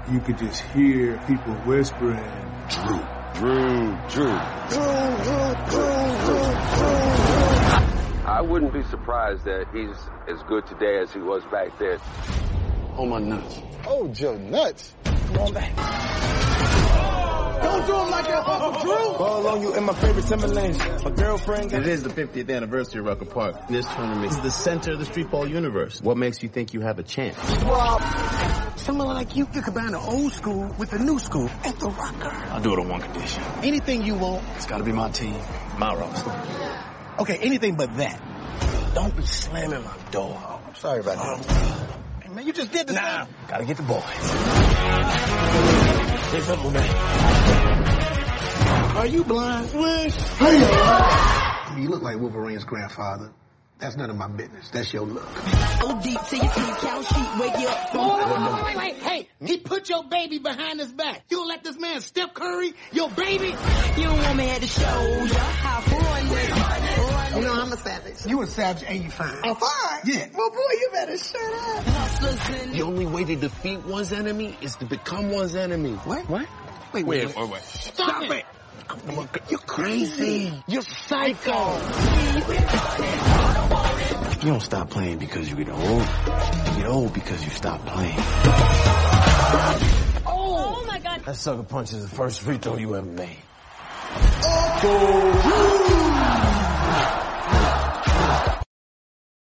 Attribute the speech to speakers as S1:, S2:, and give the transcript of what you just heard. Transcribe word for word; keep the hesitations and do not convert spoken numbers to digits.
S1: you could just hear people whispering, Drew,
S2: Drew, Drew.
S3: Drew, Drew, Drew, Drew, Drew.
S2: I wouldn't be surprised that he's as good today as he was back then.
S4: Hold my nuts.
S3: Hold your nuts?
S4: Come on back.
S3: Don't do him like that, Uncle Drew.
S4: Ball on you in my favorite Timberlands. My girlfriend. It is the fiftieth anniversary of Rucker Park. This tournament is the center of the street ball universe. What makes you think you have a chance?
S3: Well, someone like you, you combine the old school with the new school at the Rucker.
S4: I'll do it on one condition. Anything you want, it's got to be my team, my roster.
S3: Okay, anything but that. Don't be slamming my door. Oh, I'm sorry about that. Hey, man, you just did this.
S4: Nah, gotta get the boys. Say something, man.
S3: Are you blind?
S5: Hey, you look like Wolverine's grandfather. That's none of my business. That's your look.
S6: Oh, deep till you see the count sheet, wake you up.
S3: Oh, wait, wait, wait, wait. Hey, he put your baby behind his back. You let this man Steph Curry, your baby?
S6: You don't want me at the show, ya. How fun, nigga.
S5: You know, I'm a savage. You a savage and you fine.
S3: I'm fine?
S5: Yeah.
S3: Well, boy, you better shut up.
S4: The only way to defeat one's enemy is to become one's enemy.
S3: What?
S4: What?
S3: Wait, wait, wait. wait, wait. Stop, Stop it. it. You're crazy. You're psycho.
S4: You don't stop playing because you get old. You get old because you stop playing.
S6: Oh, oh my God.
S4: That sucker punch is the first free throw you ever made.
S3: Oh.